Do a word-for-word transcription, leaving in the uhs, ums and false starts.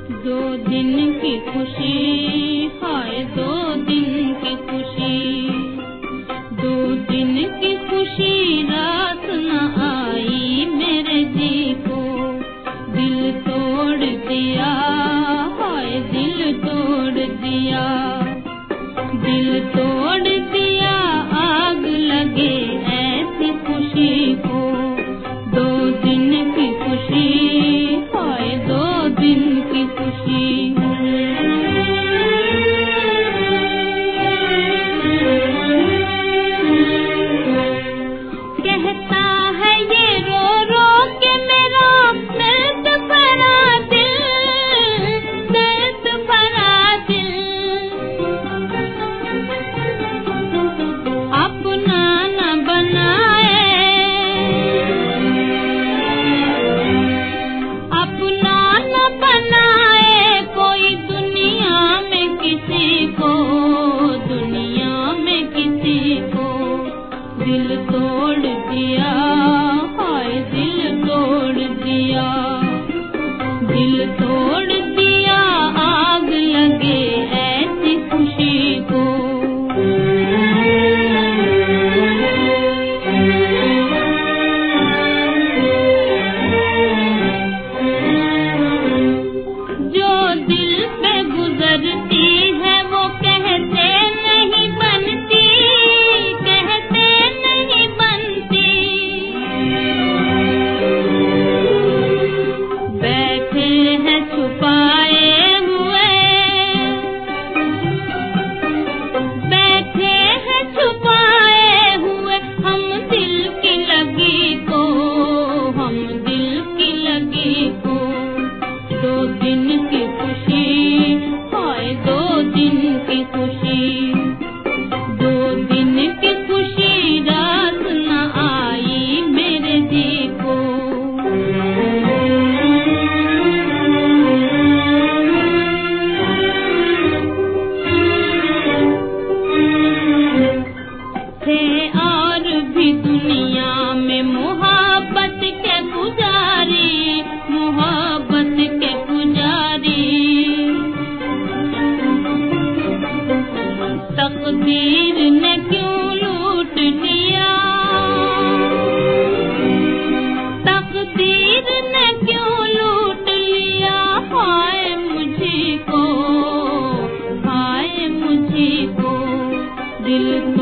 दो दिन की खुशी, हाय दो दिन की खुशी, दो दिन की खुशी रात न आई मेरे जी को, दिल तोड़ दिया, हाय दिल तोड़ दिया, दिल तोड़ दिया, आग लगे ऐसी खुशी को, दो दिन की खुशी, हाय दो दिन की खुशी। कहता है ये रो रो के मेरा दर्द भरा दिल, दर्द भरा दिल, अपना न बनाए, अपना न बनाए कोई दुनिया में किसी को, दुनिया में किसी को, दिल तोड़ दिया, हाय दिल तोड़ दिया, दिल तोड़ दिया, आग लगे ऐसी खुशी को। जो दिल पे गुजरती है वो कहते नहीं बनती, कहते नहीं बनती, बैठे हैं छुपाए हुए, बैठे हैं छुपाए हुए, हम दिल की लगी को, हम दिल की लगी को, दो दिन की खुशी, हाय दो दिन की खुशी, दो दिन की खुशी रात न आई मेरे जी को। थे और भी दुनिया में मोहब्बत के पुजारी, मोहब्बत के पुजारी, तकदीर ने क्यों लूट लिया, तकदीर ने क्यों लूट लिया, हाय मुझी को, हाय मुझी को, दिल